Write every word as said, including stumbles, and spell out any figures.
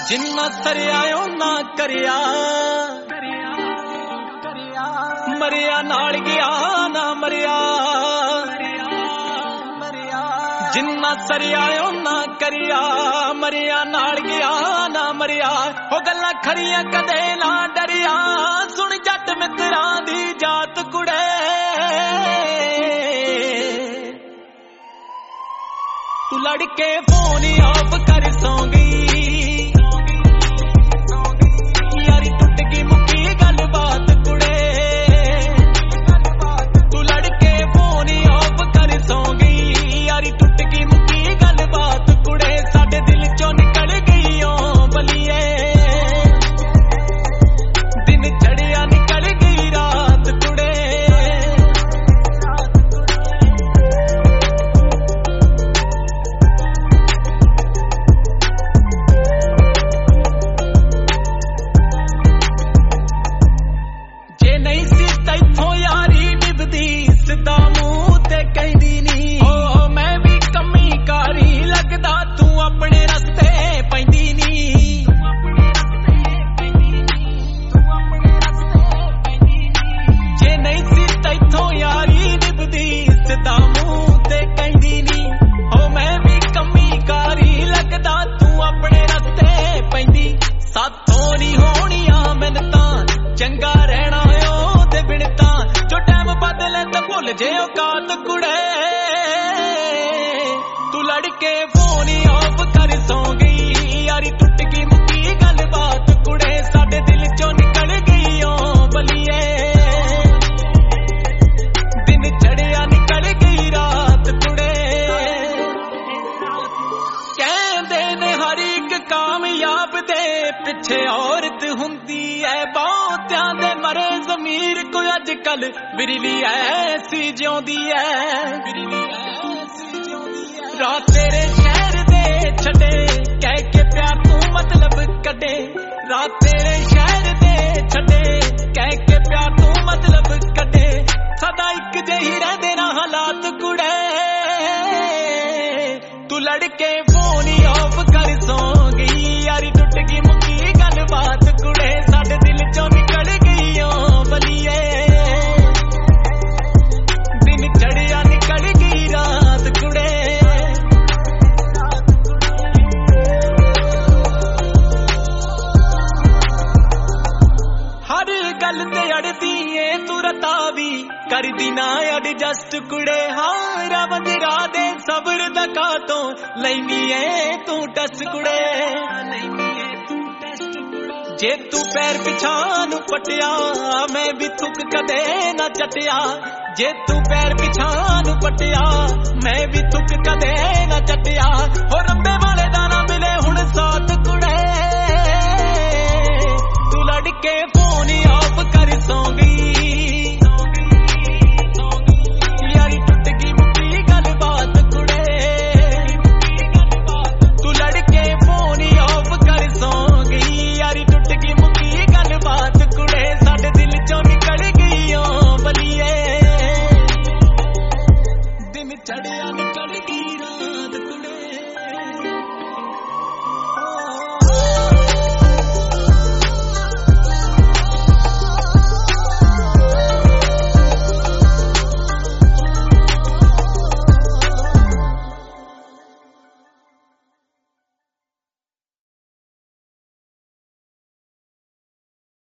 जिन्ना सरिया ना करिया मरिया नाल गया ना मरिया जिन्ना सरिया ना करिया मरिया नाल गया ना मरिया हो गल्लां खरियां कदे ना डरिया सुन जट मित्रां दी जात कुड़े तू लड़के फोन ऑफ कर सौ गई यारी टुट गई मुक्की गल बात कुड़े तू लड़के फोन ऑफ कर सौ गई यारी टुट गई मुक्की गल बात कुड़े साडे दिल चों निकल गई ओ बलिए दिन चढ़िया निकल गई रात कुड़े सिद्धा मुंह ते कहदी नी ओ मैं भी कमी कारी लगदा तू अपने रस्ते पैंदी नी जे नहीं सी तैथों यारी निभदी सिद्धा मुंह ते कहदी नी ओ मैं भी कमी कारी लगदा तू अपने रस्ते पैंदी साथों नहीं होनियां मिन्नतां चंगा रहना ओ ते बिनता जो टाइम बदले तो भुल जे औकात कुड़े तू लड़के फोन ऑफ कर सौ गई यारी टुट गई मुक्की गल बात कुड़े साडे दिल चों निकल गई ओ बलिए दिन चढ़िया निकल गई रात कुड़े कहंदे ने हर एक कामयाब दे पिछे औरत हुंदी है बहुत्यां दे मरे ज़मीर कोई अजकल बिरली ऐसी जिउंदी है रात तेरे शहर दे छड़े कह के प्यार तू मतलब कटे रात तेरे शहर दे छड़े कह के प्यार तू मतलब कटे सदा एक जही रहंदे ना हालात कुड़े तू लड़के फोन ऑफ कर सौ गई यारी टुट गई मुक्की गल बात कुड़े साडे दिल चों निकल गई ओ बलिए दिन चढ़िया निकल गई रात कुड़े हर गल ते अड़दी ए तू रतावी कर दी ना एडजस्ट कुड़े हां रब दिरा दे सब्र दा कातों लैनी ए तू टस कुड़े जे तू पैर पिछां नू पटिया मैं भी थुक कदे ना चटिया जे तू पैर पिछां नू पटिया मैं भी थुक कदे ना चटिया हो रब्बे वाले दा ना मिले हुण साथ कुड़े तू लड़के फोन ऑफ